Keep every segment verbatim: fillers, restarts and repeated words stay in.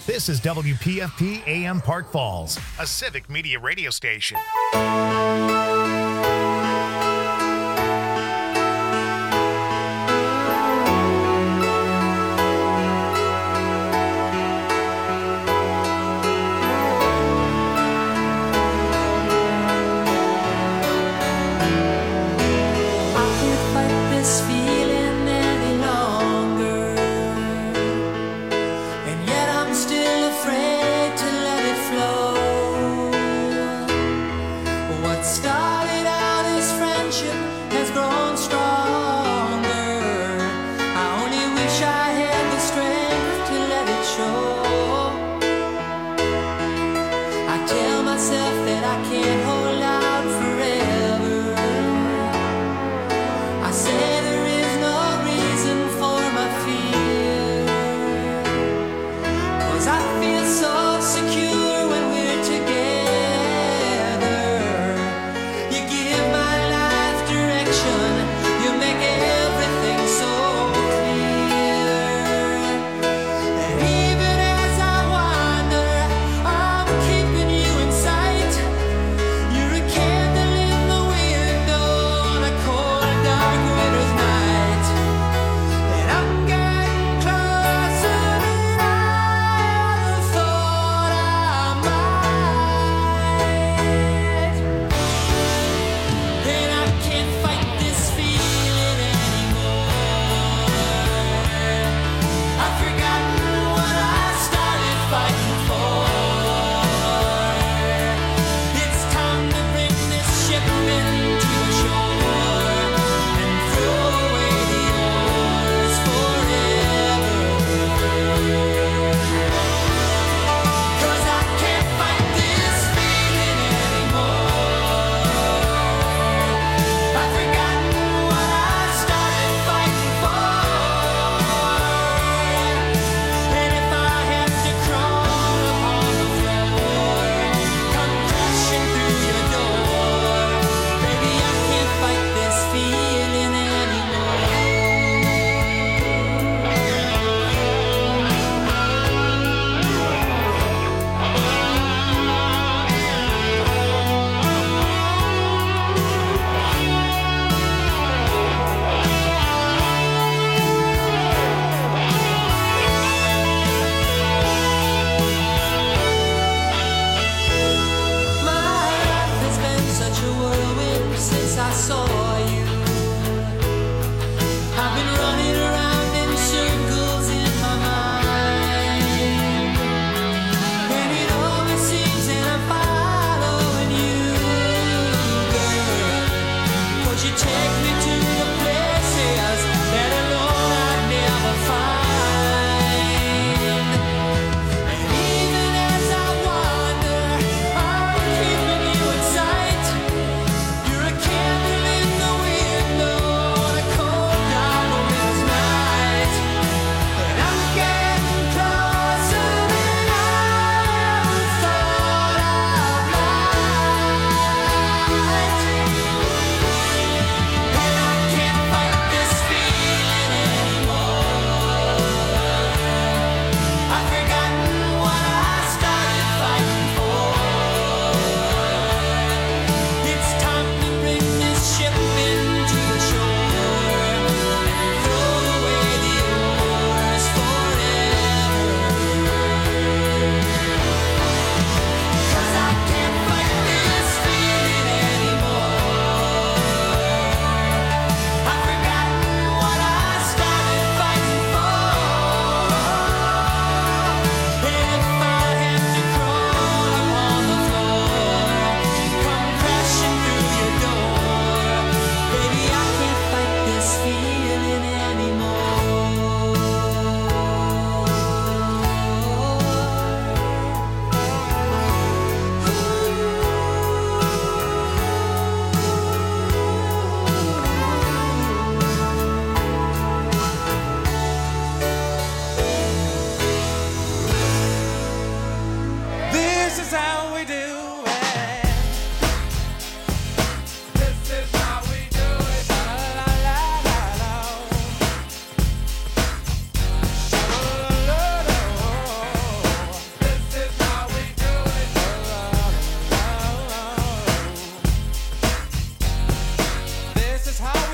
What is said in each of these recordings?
This is W P F P A M Park Falls, a civic media radio station. You're a candle in the window on a cold, dark winter's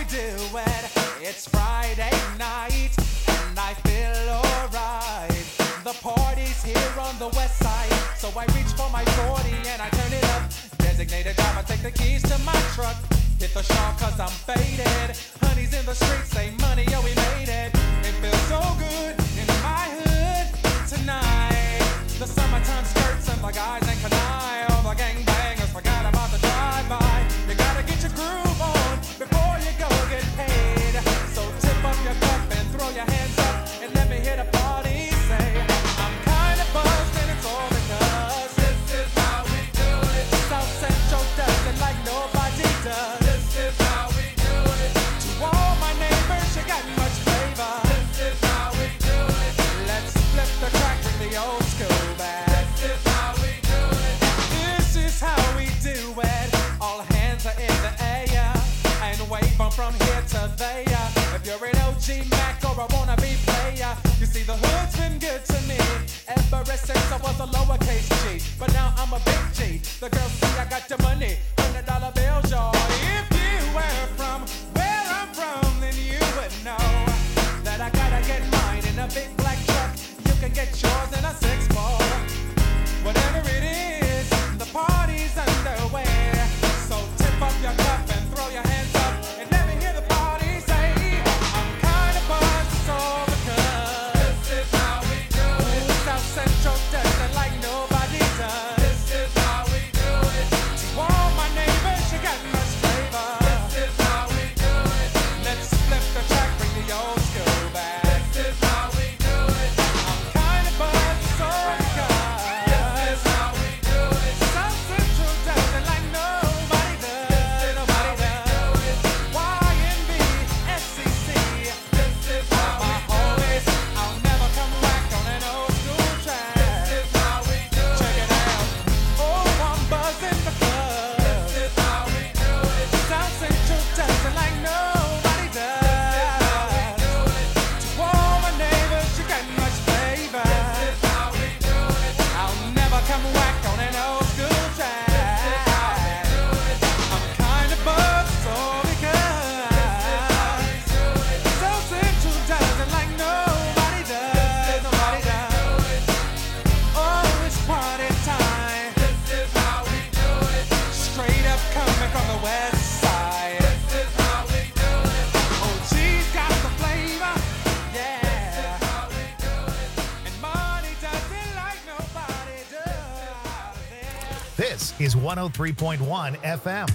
do it. It's Friday night and I feel alright. The party's here on the west side, so I reach for my forty and I turn it up. Designated driver, take the keys to my truck. Hit the shop cause I'm faded. Honey's in the streets, say money, yo, we made it. It feels so good in my hood tonight. The summertime skirts and the guys ain't canine. All the gangbangers forgot about the drive-by. You gotta get your groove on before you go get paid. So tip up your cup and throw your hands up and let me hear the party say, I'm kinda buzzed and it's all because this is how we do it. South Central does it like nobody does. This is how we do it. To all my neighbors, you got much flavor. This is how we do it. Let's flip the track with the old school back. This is how we do it. This is how we do it. All hands are in the air and wave them from here to there. If you're an O G Mac or a wannabe player, you see the hood's been good to me ever since I was a lowercase G. But now I'm a big G. The girls see I got the money, hundred dollar bills, y'all. If you were from where I'm from, then you would know that I gotta get mine in a big black truck. You can get yours in a six four. Whatever it is, the party's underway. So tip up your cup and throw your hands up and let me hear the party say, I'm kinda buzzed, it's all because this is how we do it. South Central does it like nobody does. This is how we do it. To all my neighbors, you got much flavor. This is how we do it. Let's flip the track, bring the old school back. This is how we do it. I'm kinda buzzed, it's all because this is how we do it. South Central does it like nobody does. Nobody does. Y N B, S C C. This is how we do it. I'll never come back on an old school track. This is how we do it. Check it out. Oh, I'm buzzing because this is how we do it. South Central does it like nobody does. This is how we do it. To all my neighbors, you got much flavor. This is how we do it. I'll never come back on an old school track. This is how we do it. I'm kinda buzzed, so because this is how we do it. South Central does it like nobody does. Nobody does. Oh, it's party time. This is how we do it. Straight up coming from the west side. This is how we do it. O G's got the flavor. Yeah. This is how we do it. And money does it like nobody does. This is one oh three point one F M.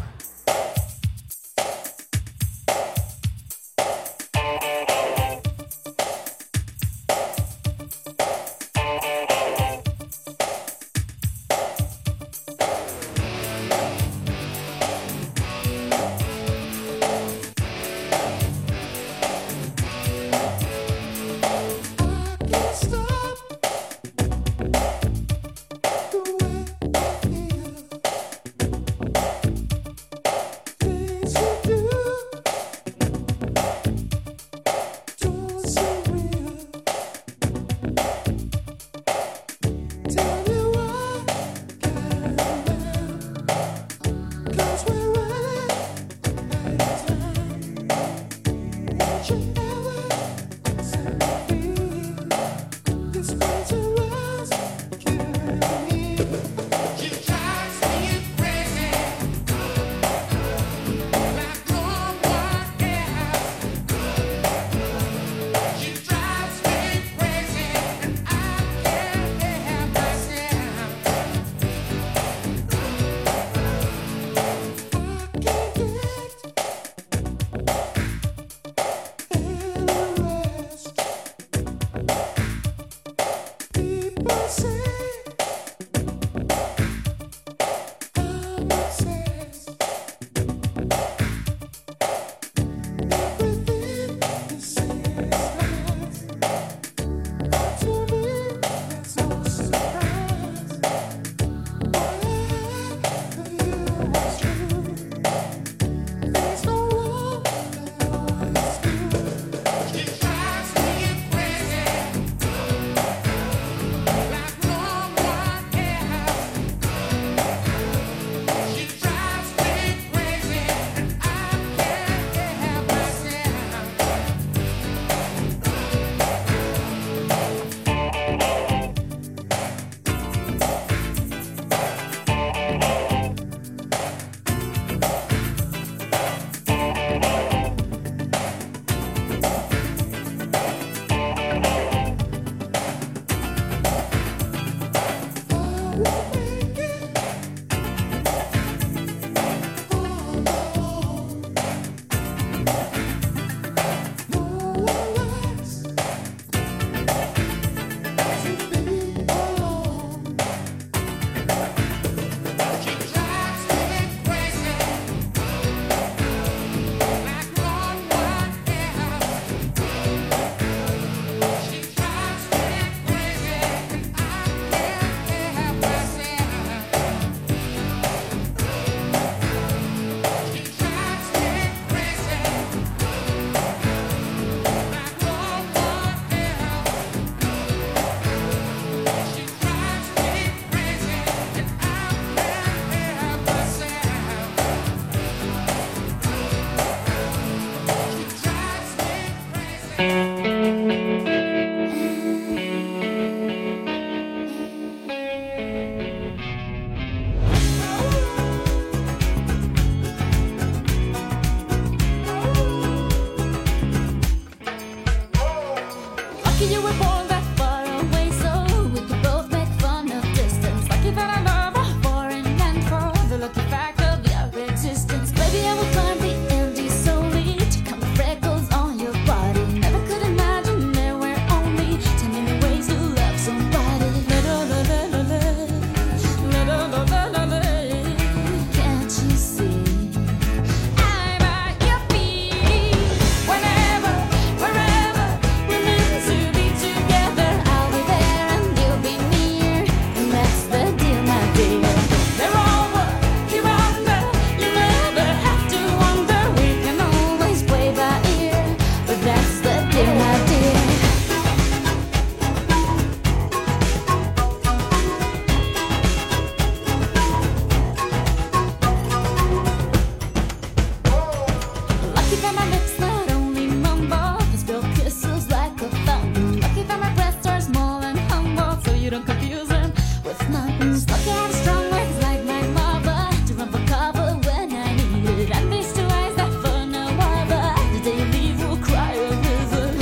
Lucky that my lips not only mumble, they spill kisses like a fountain. Lucky that my breath are small and humble, so you don't confuse them with mountains. Lucky I have strong legs like my mother to run for cover when I need it. And these two eyes that for no other, the day you leave will cry a river.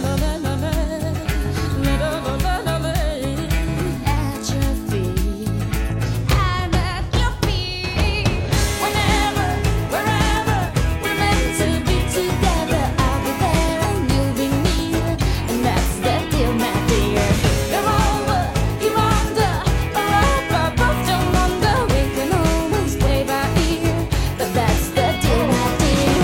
At your feet, I'm at your feet. Whenever, wherever we're meant to be together, I'll be there and you'll be near, and that's the deal, my dear. You're over, you're under, or up, or both don't wonder. We can always play by ear, but that's the deal, my dear.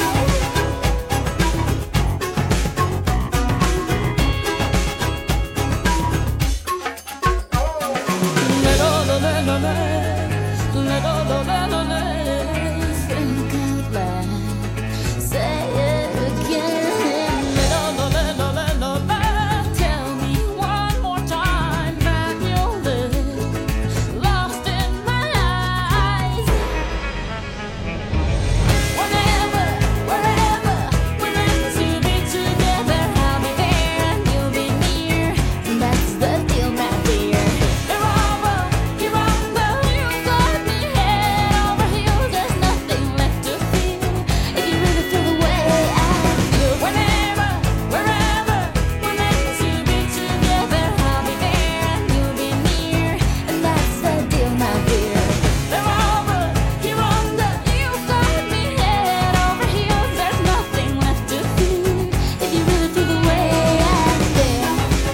Think out loud, say it again. Tell me one more time that you'll live lost in my eyes. Whenever, wherever we're meant to be together, I'll be there and you'll be near, and that's the deal, my dear. You're over, you're under, you've got me head over heels. There's nothing left to feel if you really feel the way I feel. Whenever, wherever we're meant to be together, I'll be there and you'll be near, and that's the deal, my dear. You're over, you're under, you've got me head over heels. There's nothing left to feel if you really feel the way I feel.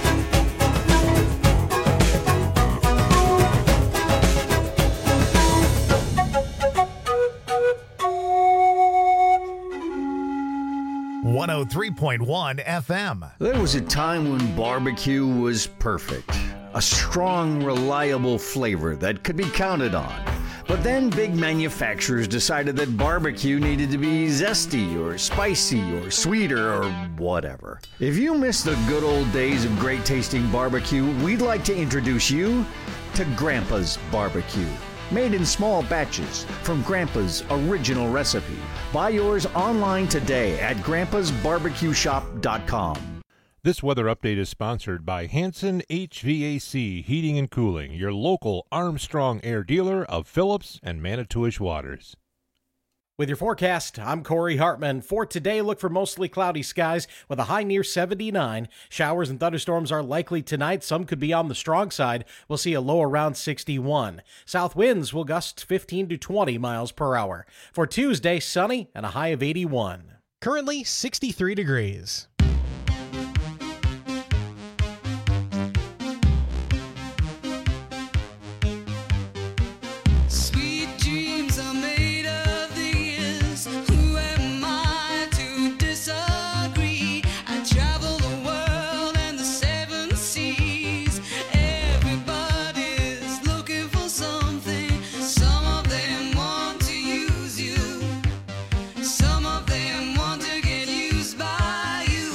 one oh three point one F M. There was a time when barbecue was perfect. A strong, reliable flavor that could be counted on. But then big manufacturers decided that barbecue needed to be zesty or spicy or sweeter or whatever. If you miss the good old days of great tasting barbecue, we'd like to introduce you to Grandpa's Barbecue. Made in small batches from Grandpa's original recipe. Buy yours online today at grandpas barbecue shop dot com. This weather update is sponsored by Hanson H V A C Heating and Cooling, your local Armstrong Air dealer of Phillips and Manitowish Waters. With your forecast, I'm Corey Hartman. For today, look for mostly cloudy skies with a high near seventy-nine. Showers and thunderstorms are likely tonight. Some could be on the strong side. We'll see a low around sixty-one. South winds will gust fifteen to twenty miles per hour. For Tuesday, sunny and a high of eighty-one. Currently sixty-three degrees. Sweet dreams are made of these. Who am I to disagree? I travel the world and the seven seas. Everybody's looking for something. Some of them want to use you. Some of them want to get used by you.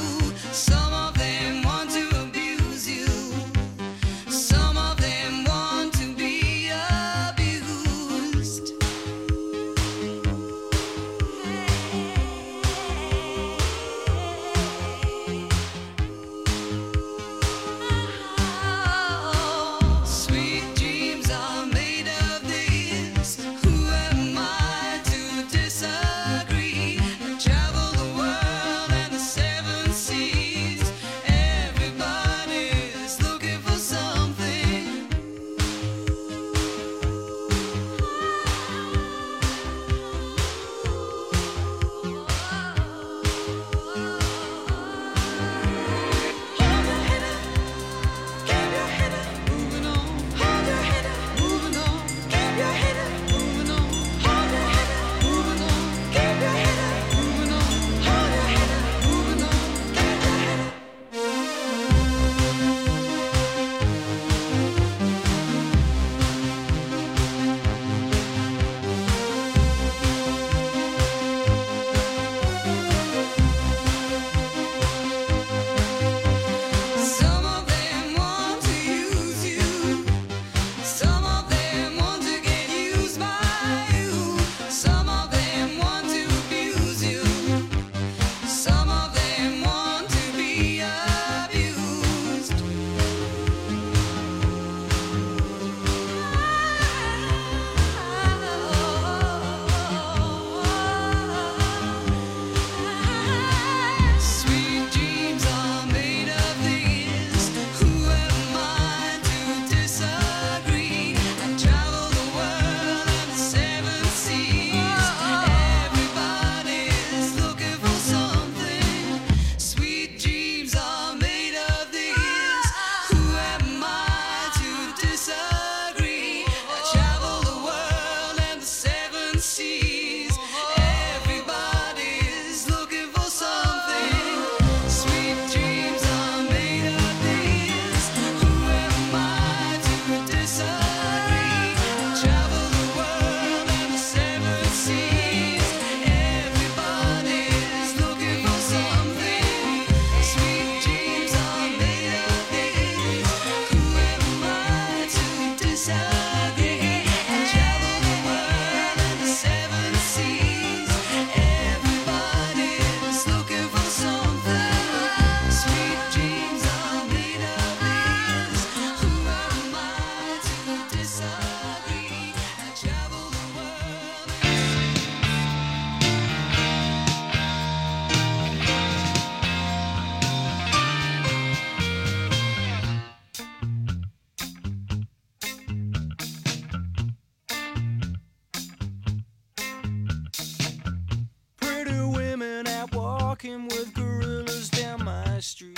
walking with gorillas down my street.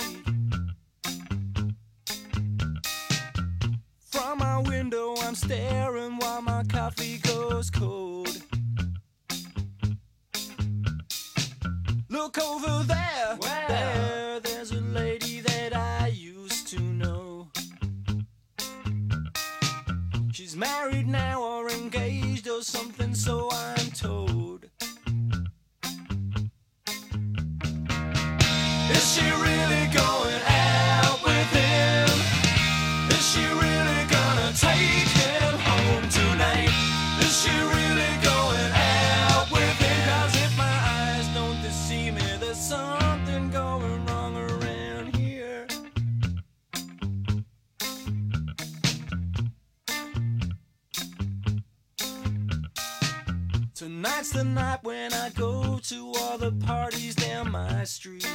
From my window I'm staring while my coffee goes cold. Look over there, Where? there, there's a lady that I used to know. She's married now or engaged or something, so I'm told. Is she really going out with him? Is she really gonna take him home tonight? Is she really going out with him? 'Cause if my eyes don't deceive me, there's something going wrong around here. Tonight's the night when I go to all the parties down my street.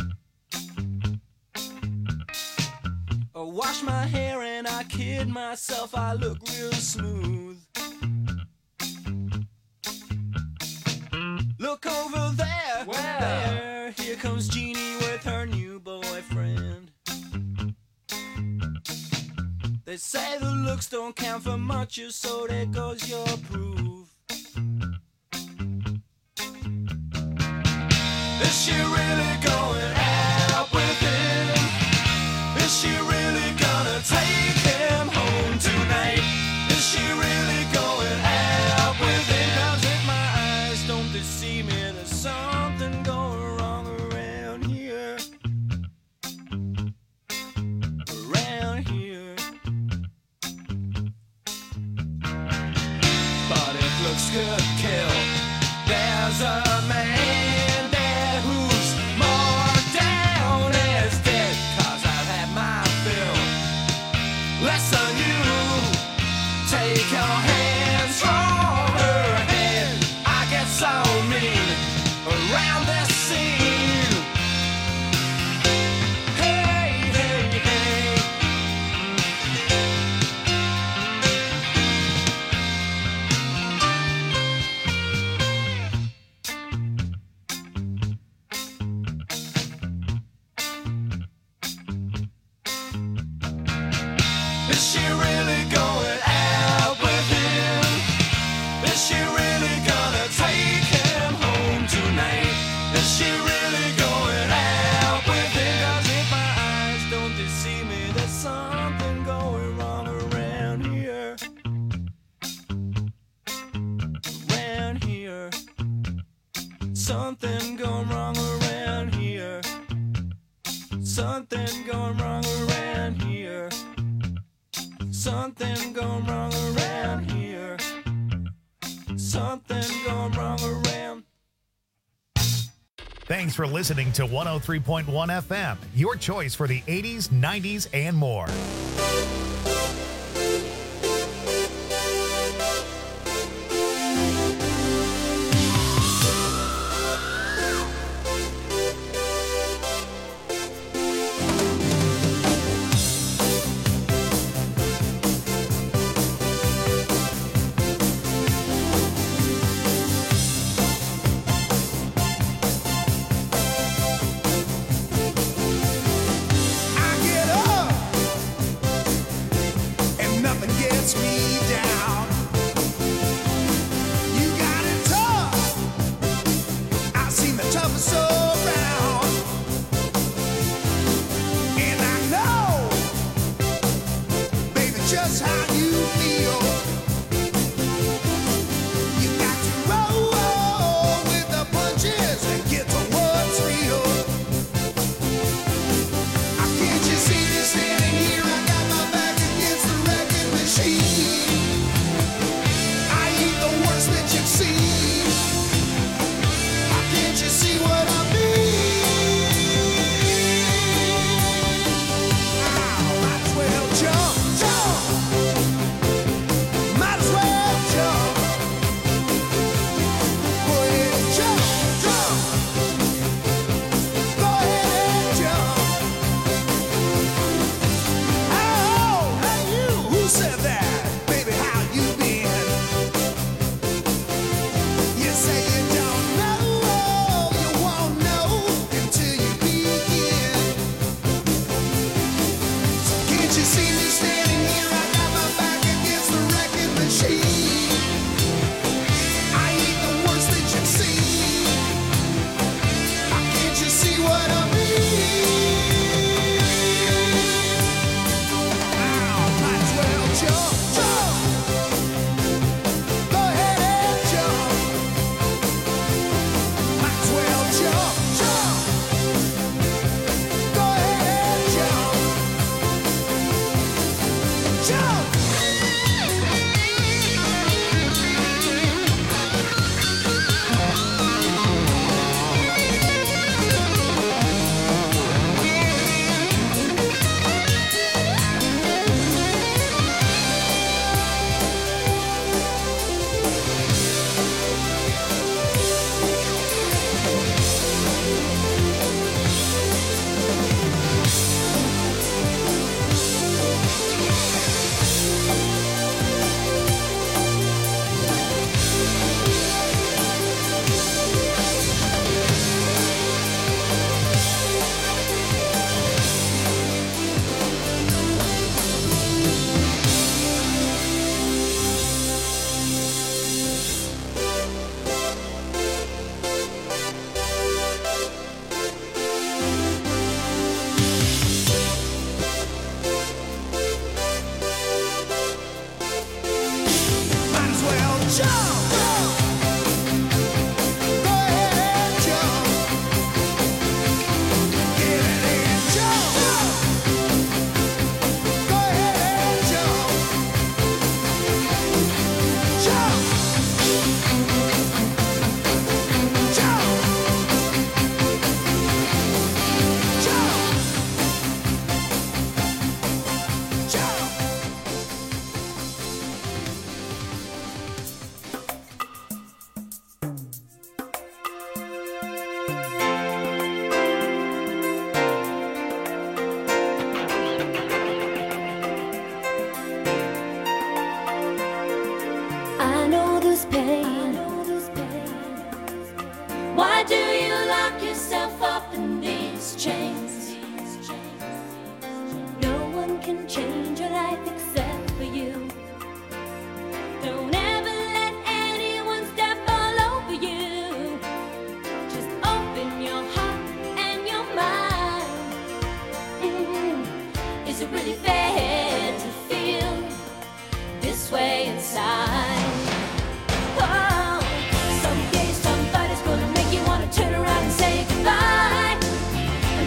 I wash my hair and I kid myself, I look real smooth. Look over there, Where? there, here comes Jeannie with her new boyfriend. They say the looks don't count for much, so there goes your proof. Is she really going out with him? Is she really gonna take him home tonight? Is she really going out with him? 'Cause if my eyes don't deceive me, there's something going wrong around here. Around here. But if looks could kill, there's a man there who's more down as dead. 'Cause I've had my fill. Less than you. Take your hands from her head. I get so mean around this scene. Hey, hey, hey. Is she really going out with him? Is she really gonna take him home tonight? Is she really going out with him? 'Cause if my eyes don't deceive me, there's something going wrong around here. Around here. Something going wrong around here. Something going wrong around here. Something going wrong around here. Something going wrong around. Thanks for listening to one oh three point one F M, your choice for the eighties, nineties, and more. I get up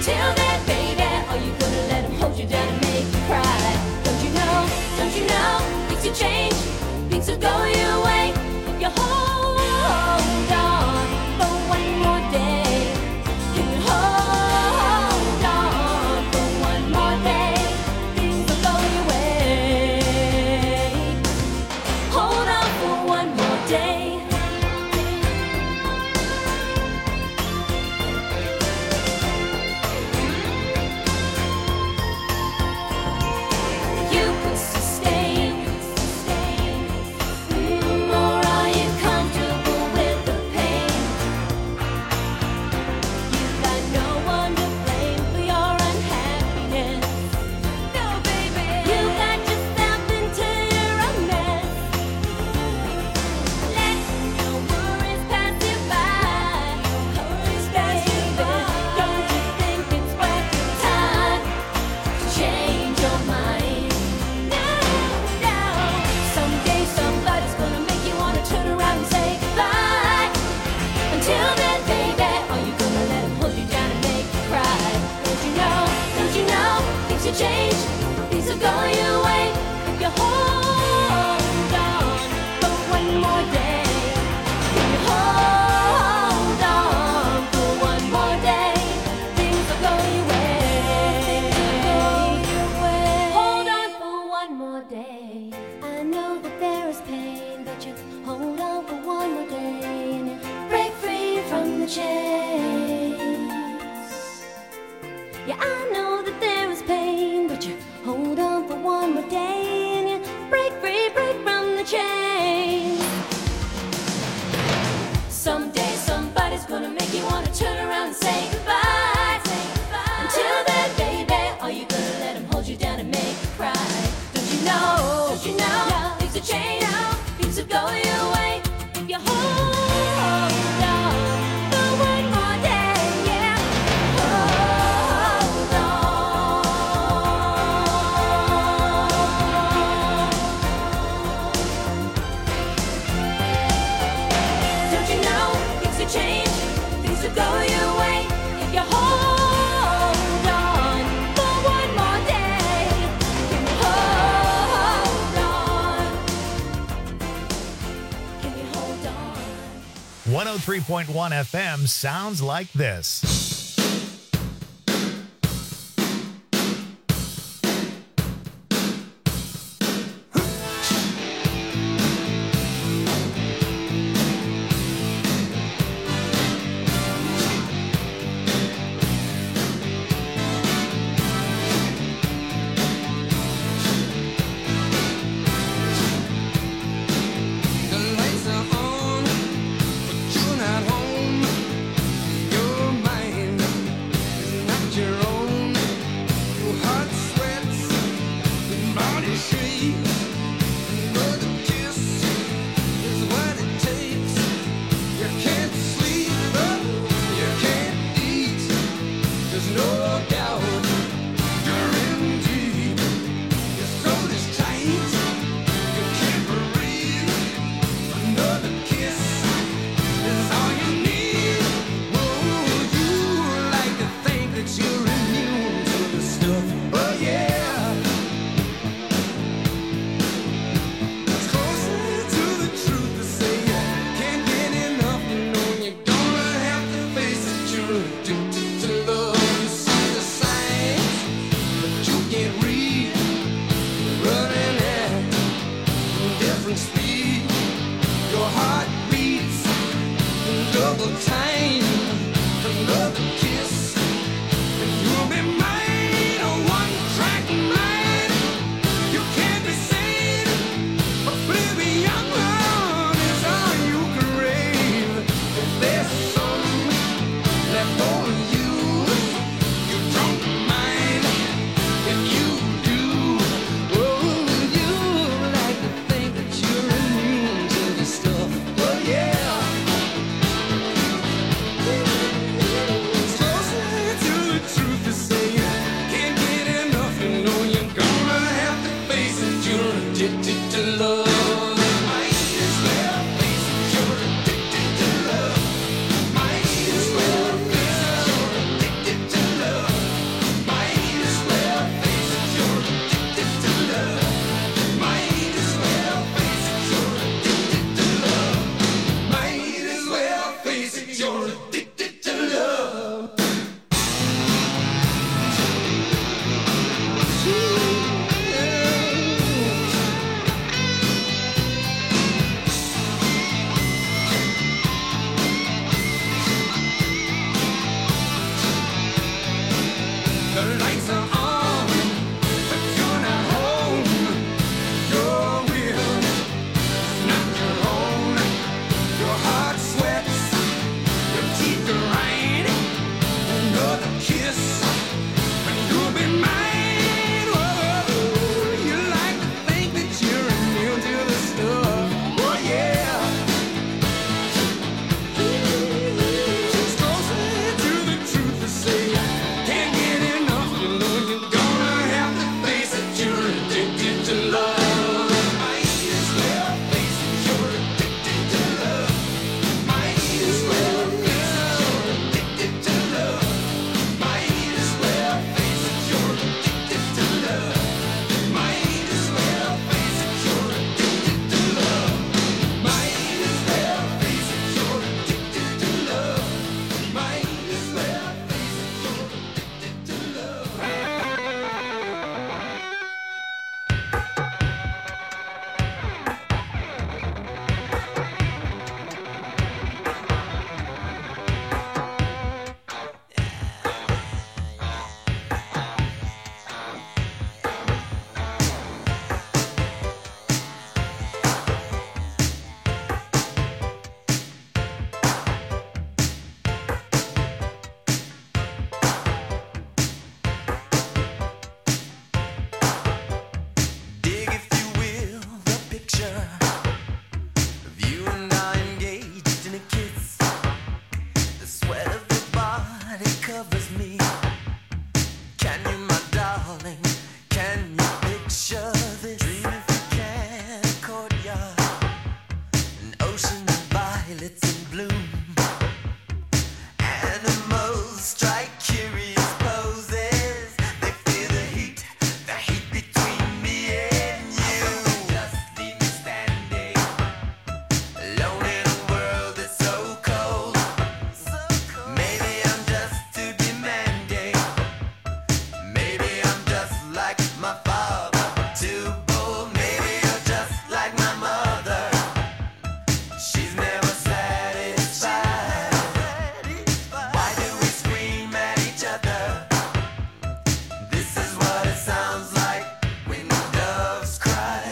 Until then, baby, are you gonna let him hold you down and make you cry? Don't you know, don't you know, things will change, things will go your way if you hold on for one more day. Can you hold on for one more day? Things will go your way. Hold on for one more day. You could sustain, Mm, or are you comfortable with the pain? You got no one to blame for your unhappiness. No, baby. You got yourself into your own mess. Let your worries pass you by. Worries pass you by. Don't you think it's worth your time to change your mind? No, no. Someday somebody's gonna make you wanna turn around and say goodbye. Until then, baby, are you gonna let him hold you down and make you cry? Don't you know, don't you know, things will change, things will go your way if you hold on for one more day. If you hold on for one more day, things will go your way. Hold on for one more day. I know that there is pain, but you hold on for one more day and you break free from the chains. Yeah, I know that there is pain, but you hold on for one more day and you break free, break from the chains. Someday somebody's gonna make you wanna turn around and say goodbye. Until then, baby, are you gonna let him hold you down and make you cry? Don't you know, don't you know, things will change, things will go your way if you hold on for one more day, yeah. Hold on. Don't you know, things will change, things will go your way if you hold on for one more day. Can you hold on? Can you hold on? one oh three point one F M sounds like this. The lights are on, but you're not home. You're my kiss. And you'll be mine. Whoa, you like to think that you're immune to the stuff. Oh yeah. She's closer to the truth to say. Can't get enough, you know you're gonna have to face it. You're addicted to love. Might as well face it. You're addicted to love. Might as well face it. You're addicted to love. Might as well face it. You're addicted to love. Might as well face it. You're addicted to love. Might as well face it. You're addicted to love. Might as well face it. You're addicted to love. Dig, if you will, the picture of you and I engaged in a kiss. The sweat of your body covers me. Can you, my darling, can you picture this? Dream if you can, a courtyard, an ocean of violets in bloom. Animals strike curious poses. They feel the heat, the heat between me and you. Just leave me standing alone in a world that's so cold. Maybe I'm just too demanding. Maybe I'm just like my father, too bold. Maybe you're just like my mother. She's never satisfied. Why do we scream at each other? This is what it sounds like when doves cry.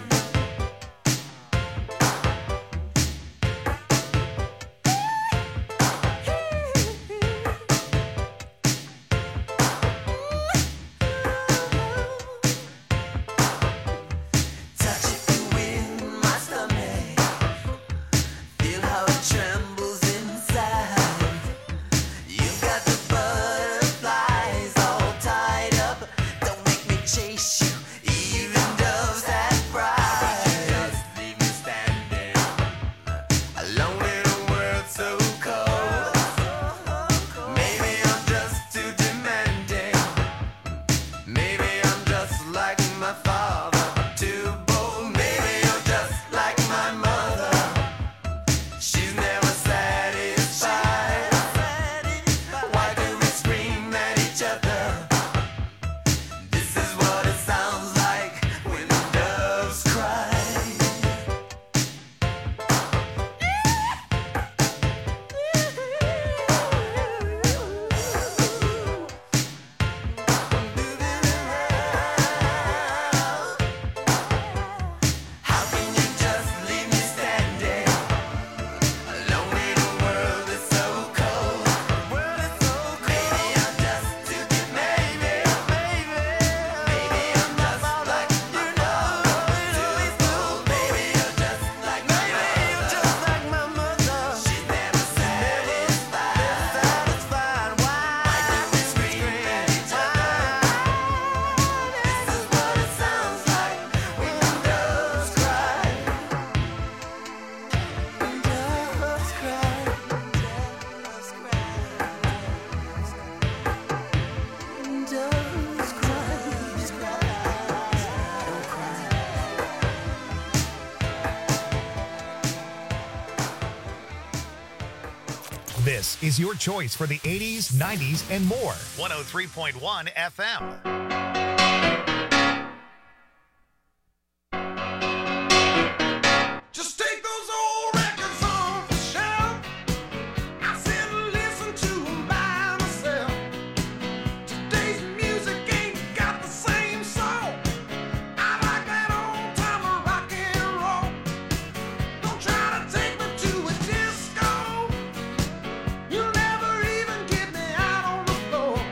Touch it in my stomach. Feel how it trembles inside. You've got the butterflies all tied up. Don't make me chase you. Even doves have pride. Just leave me standing alone in a world so cold. Maybe I'm just too demanding. Maybe I'm just like my father, too bold. Maybe you're just like my mother. She's never satisfied. Why do we scream at each other? This is what it sounds like when doves cry. How can you just leave me standing alone in a world that's so cold? Maybe I'm just too demanding. Maybe I'm just like my father, too bold. Maybe you're just like my mother. She's never satisfied. Why do we scream at each other? This is what it sounds like when doves cry. When doves cry. Doves cry. When doves cry. Don't cry. This is your choice for the eighties, nineties, and more. one oh three point one F M. Just take those old records off the shelf. I sit and listen to 'em by myself. Today's music ain't got the same soul. I like that old time rock and roll. Don't try to take me to a disco. You'll never even get me out on the floor.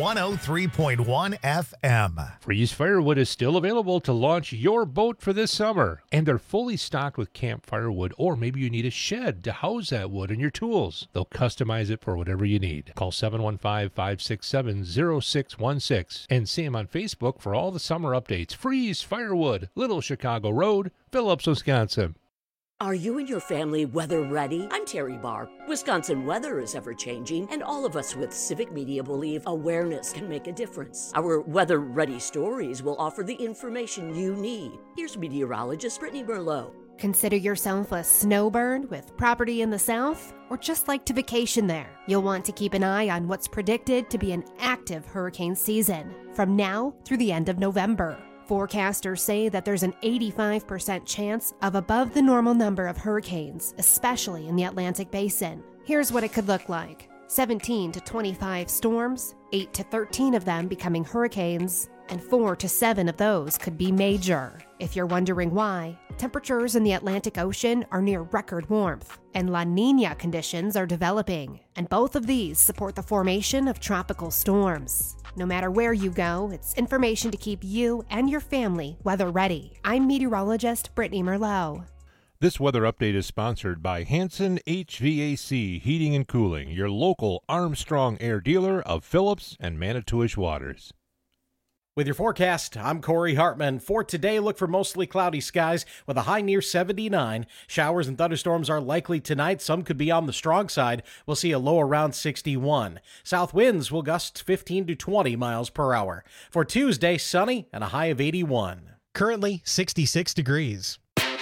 one oh three point one F M. Freeze Firewood is still available to launch your boat for this summer, and they're fully stocked with camp firewood, or maybe you need a shed to house that wood and your tools. They'll customize it for whatever you need. Call seven one five, five six seven, zero six one six and see them on Facebook for all the summer updates. Freeze Firewood, Little Chicago Road, Phillips, Wisconsin. Are you and your family weather ready? I'm Terry Barr. Wisconsin weather is ever changing, and all of us with Civic Media believe awareness can make a difference. Our weather ready stories will offer the information you need. Here's meteorologist Brittany Merlot. Consider yourself a snowbird with property in the south, or just like to vacation there. You'll want to keep an eye on what's predicted to be an active hurricane season from now through the end of November. Forecasters say that there's an eighty-five percent chance of above the normal number of hurricanes, especially in the Atlantic Basin. Here's what it could look like. seventeen to twenty-five storms, eight to thirteen of them becoming hurricanes, and four to seven of those could be major. If you're wondering why, temperatures in the Atlantic Ocean are near record warmth, and La Niña conditions are developing, and both of these support the formation of tropical storms. No matter where you go, it's information to keep you and your family weather ready. I'm meteorologist Brittany Merlot. This weather update is sponsored by Hanson H V A C Heating and Cooling, your local Armstrong Air dealer of Phillips and Manitowish Waters. With your forecast, I'm Corey Hartman. For today, look for mostly cloudy skies with a high near seventy-nine. Showers and thunderstorms are likely tonight. Some could be on the strong side. We'll see a low around sixty-one. South winds will gust fifteen to twenty miles per hour. For Tuesday, sunny and a high of eighty-one. Currently sixty-six degrees.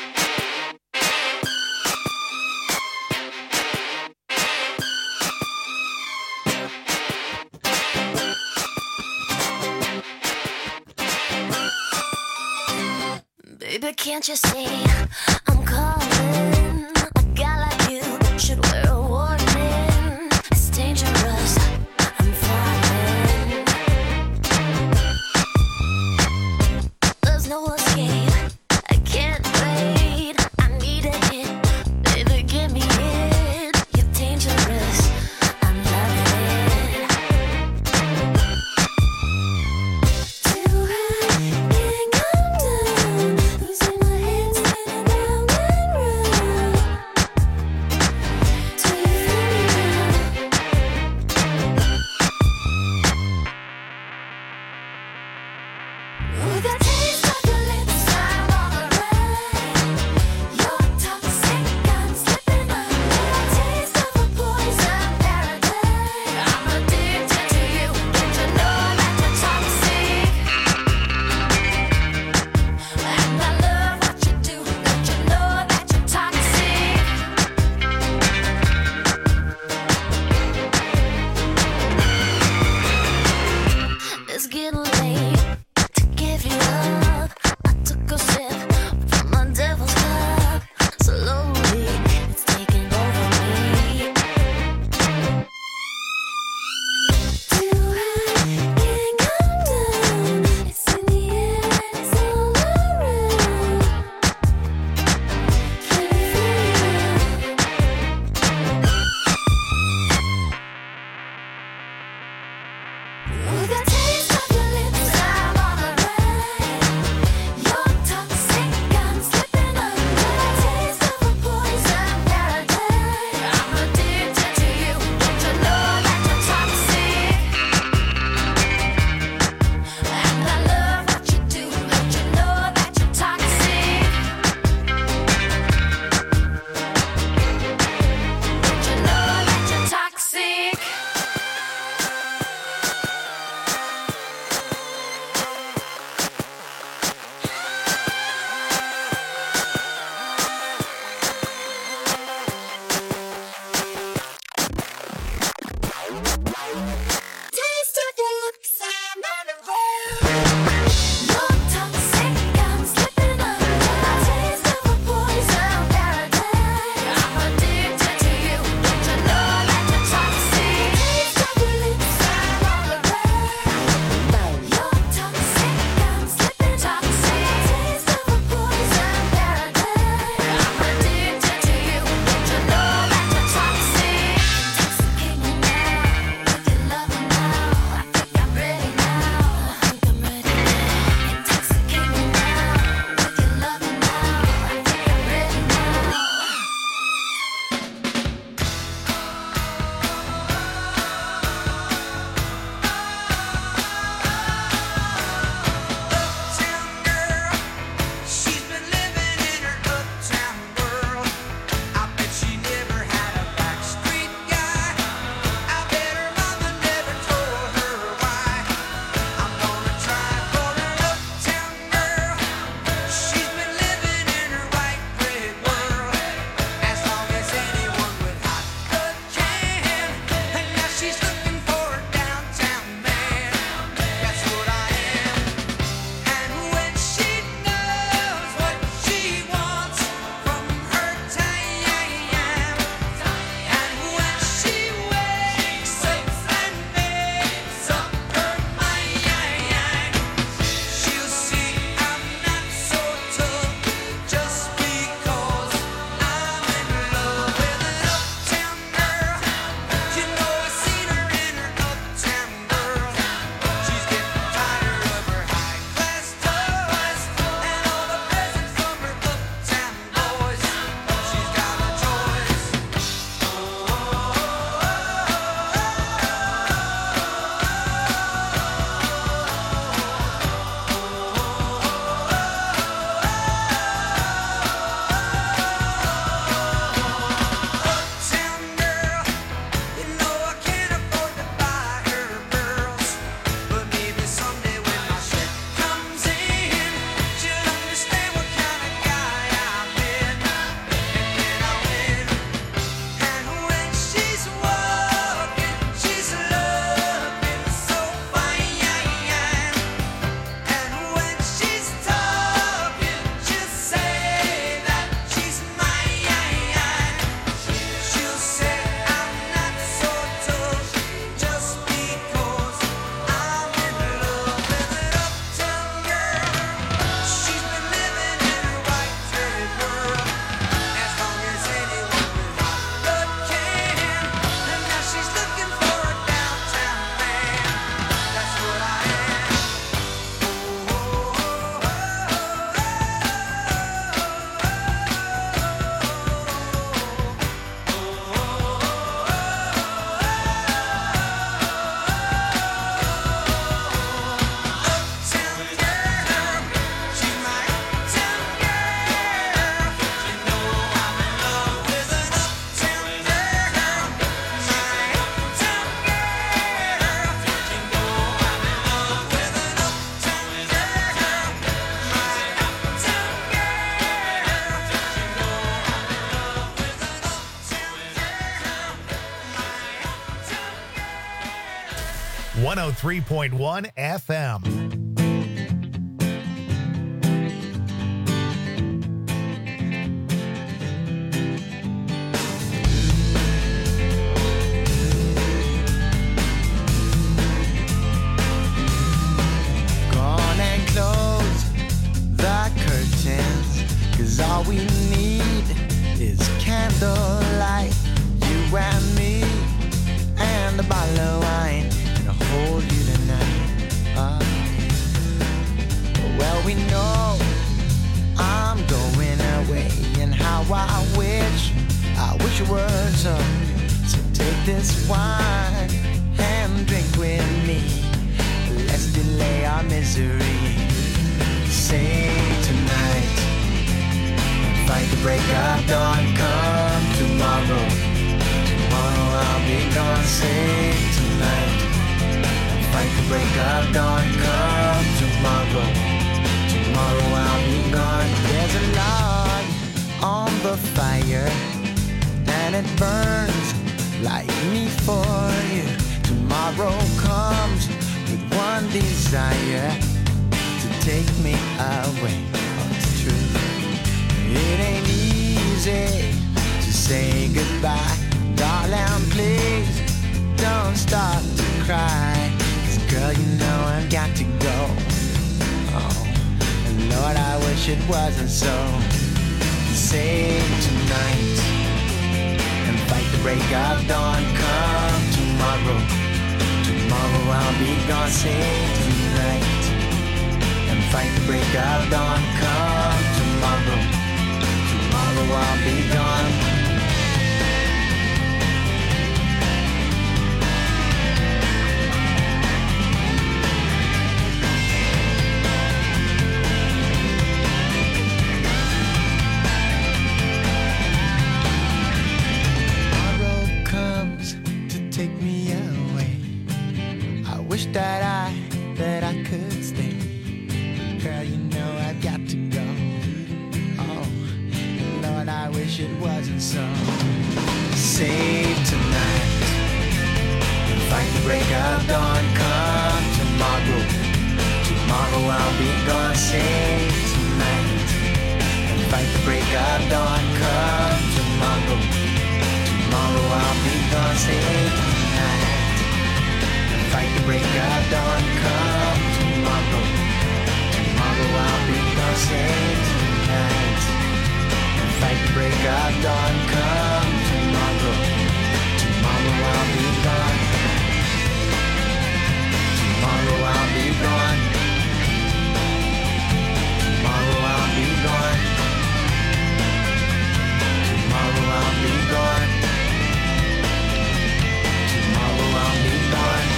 Baby, can't you see I'm calling? A guy like you should wear a warning. It's dangerous, I'm falling. There's no escape, I can't wait. I need a hit, baby, give me it. You're dangerous, I'm loving it. Too high, can't come down. Losing my head, spinning round. one oh three point one F M. All we need is candlelight, you and me, and a bottle of wine, and I'll hold you tonight. Uh, well, we know I'm going away, and how I wish, I wish it were so. So take this wine and drink with me. Let's delay our misery. Say tonight. Fight the break of dawn, come tomorrow. Tomorrow I'll be gone, say tonight. Fight the break of dawn, come tomorrow. Tomorrow I'll be gone. There's a log on the fire, and it burns like me for you. Tomorrow comes with one desire, to take me away. Oh, it's true. It ain't easy to say goodbye. Darling, please don't start to cry. 'Cause girl, you know I've got to go. Oh, and Lord, I wish it wasn't so. Say tonight and fight the break of dawn. Come tomorrow. Tomorrow I'll be gone. Say tonight and fight the break of dawn. Come tomorrow. Tomorrow I'll be gone. Tomorrow comes to take me away. I wish that I, that I could stay. Girl, you know I've got to go. I wish it wasn't so. Save tonight and fight the break of dawn. Come tomorrow. Tomorrow I'll be gone. Save tonight and fight the break of dawn. Come tomorrow. Tomorrow I'll be gone. Save tonight and fight the break of dawn. Come tomorrow. Tomorrow I'll be gone. Save tonight. Fight the break of dawn, come tomorrow. Tomorrow I'll be gone. Tomorrow I'll be gone. Tomorrow I'll be gone. Tomorrow I'll be gone. Tomorrow I'll be gone.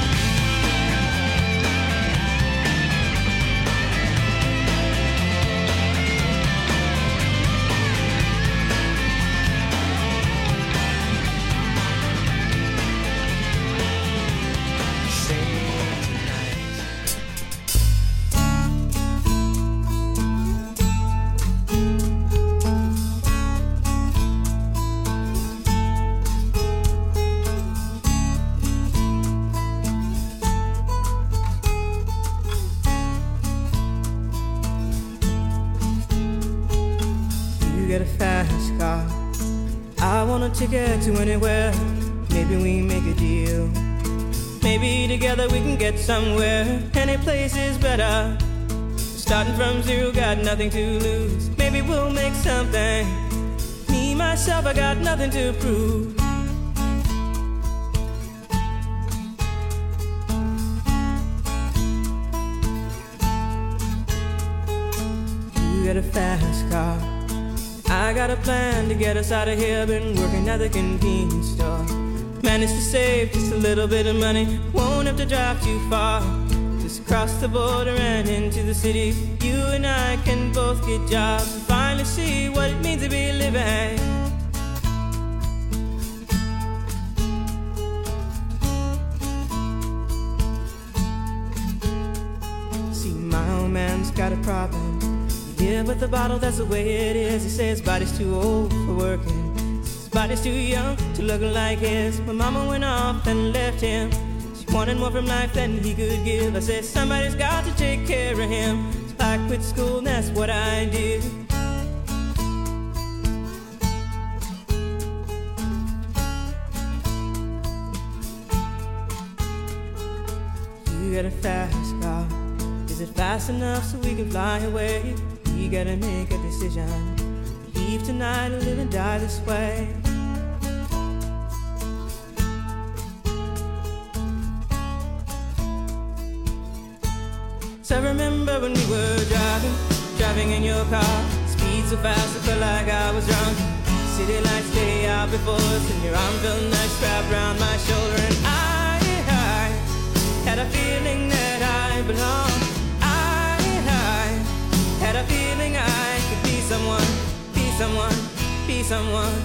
Ticket to anywhere, maybe we make a deal. Maybe together we can get somewhere. Any place is better. Starting from zero, got nothing to lose. Maybe we'll make something. Me, myself, I got nothing to prove. You got a fast car, I got a plan to get us out of here. Been working at the convenience store. Managed to save just a little bit of money. Won't have to drive too far. Just cross the border and into the city. You and I can both get jobs and finally see what it means to be living. See, my old man's got a problem. Yeah, with the bottle, that's the way it is. He says his body's too old for working. His body's too young to look like his. My mama went off and left him. She wanted more from life than he could give. I said, somebody's got to take care of him. So I quit school and that's what I did. You got a fast car. Is it fast enough so we can fly away? We gotta make a decision. Leave tonight or live and die this way. So I remember when we were driving, driving in your car. Speed so fast I felt like I was drunk. City lights lay out before us, and your arm felt nice wrapped around my shoulder. And I, I had a feeling that I belonged. I, I had a feeling I could be someone, be someone, be someone.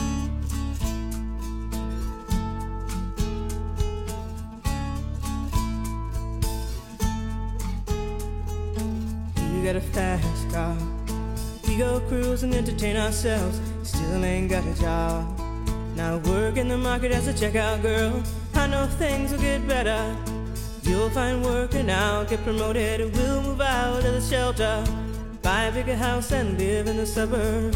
You got a fast car. We go cruise and entertain ourselves. Still ain't got a job. Now work in the market as a checkout girl. I know things will get better. You'll find work and I'll get promoted. And we'll move out of the shelter, buy a bigger house and live in the suburbs.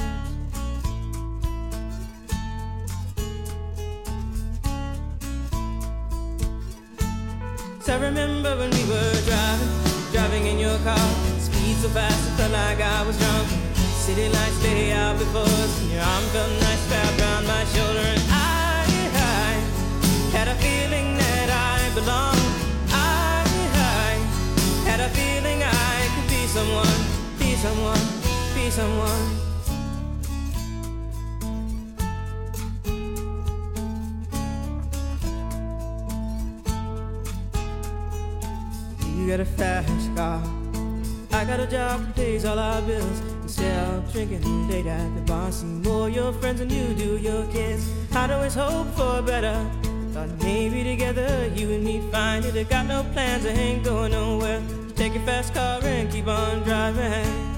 So I remember when we were driving, driving in your car. Speed so fast it felt like I was drunk. City lights lay out before us, and your arm felt nice wrapped around my shoulder. And I, I had a feeling that I belonged. I, I had a feeling I could be someone, be someone, be someone. You got a fast car. I got a job that pays all our bills. Instead of drinking late at the bar, see more your friends than you do your kids. I'd always hope for better. Thought maybe together you and me find it. I got no plans, I ain't going nowhere. Take your fast car and keep on driving.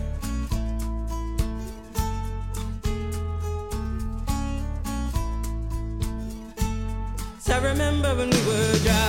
So I remember when we were driving.